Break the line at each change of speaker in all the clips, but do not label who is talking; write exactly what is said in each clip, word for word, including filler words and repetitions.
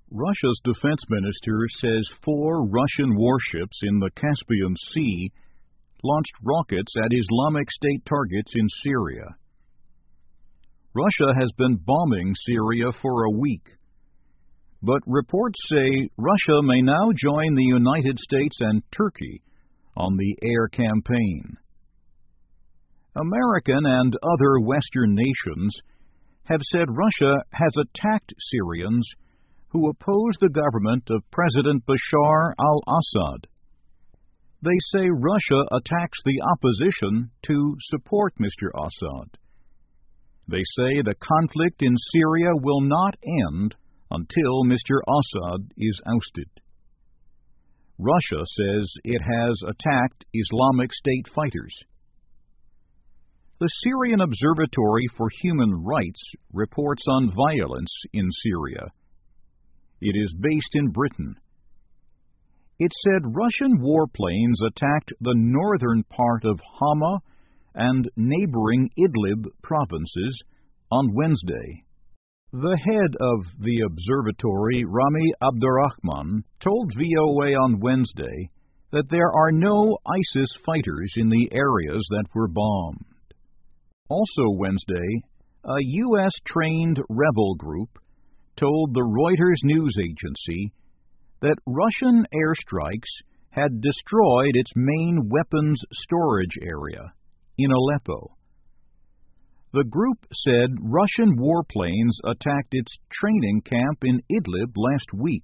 Russia's defense minister says four Russian warships in the Caspian Sea launched rockets at Islamic State targets in Syria. Russia has been bombing Syria for a week, but reports say Russia may now join the United States and Turkey on the air campaign. American and other Western nations have said Russia has attacked Syrians who oppose the government of President Bashar al-Assad. They say Russia attacks the opposition to support Mister Assad. They say the conflict in Syria will not end until Mister Assad is ousted. Russia says it has attacked Islamic State fighters. The Syrian Observatory for Human Rights reports on violence in Syria. It is based in Britain. It said Russian warplanes attacked the northern part of Hama and neighboring Idlib provinces on Wednesday. The head of the observatory, Rami Abdurrahman, told V O A on Wednesday that there are no ISIS fighters in the areas that were bombed. Also Wednesday, a U S-trained rebel group told the Reuters news agency that Russian airstrikes had destroyed its main weapons storage area in Aleppo. The group said Russian warplanes attacked its training camp in Idlib last week.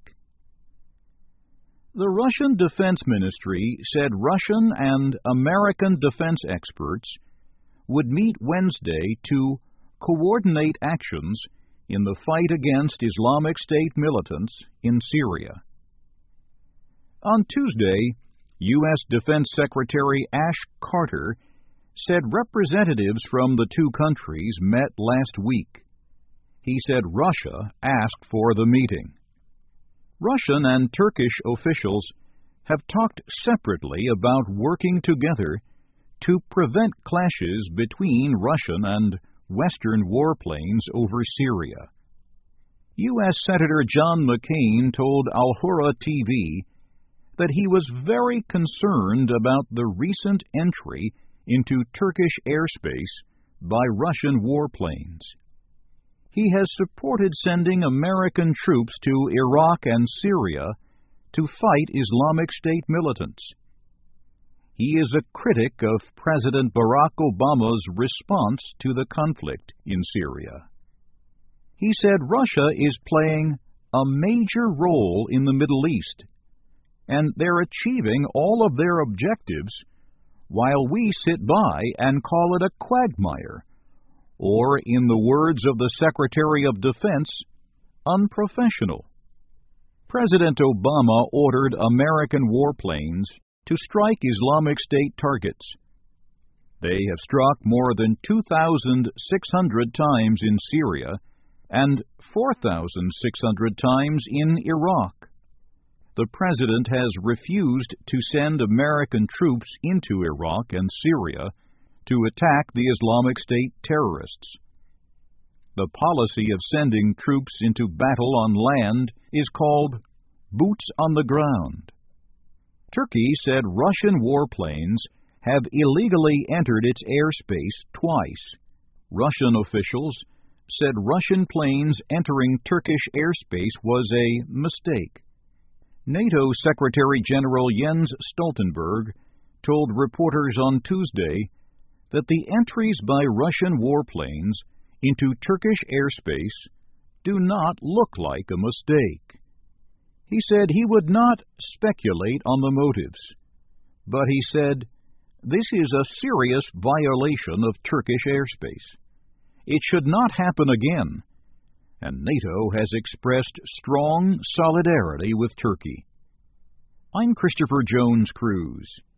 The Russian Defense Ministry said Russian and American defense experts would meet Wednesday to coordinate actions in the fight against Islamic State militants in Syria. On Tuesday, U S Defense Secretary Ash Carter said representatives from the two countries met last week. He said Russia asked for the meeting. Russian and Turkish officials have talked separately about working together to prevent clashes between Russian and Western warplanes over Syria. U S Senator John McCain told Al Hurra T V that he was very concerned about the recent entry into Turkish airspace by Russian warplanes. He has supported sending American troops to Iraq and Syria to fight Islamic State militants. He is a critic of President Barack Obama's response to the conflict in Syria. He said Russia is playing a major role in the Middle East, and they're achieving all of their objectives while we sit by and call it a quagmire, or, in the words of the Secretary of Defense, unprofessional. President Obama ordered American warplanes to strike Islamic State targets. They have struck more than two thousand six hundred times in Syria and four thousand six hundred times in Iraq. The President has refused to send American troops into Iraq and Syria to attack the Islamic State terrorists. The policy of sending troops into battle on land is called boots on the ground. Turkey said Russian warplanes have illegally entered its airspace twice. Russian officials said Russian planes entering Turkish airspace was a mistake. NATO Secretary General Jens Stoltenberg told reporters on Tuesday that the entries by Russian warplanes into Turkish airspace do not look like a mistake. He said he would not speculate on the motives, but he said, "This is a serious violation of Turkish airspace. It should not happen again," and NATO has expressed strong solidarity with Turkey. I'm Christopher Jones Cruz.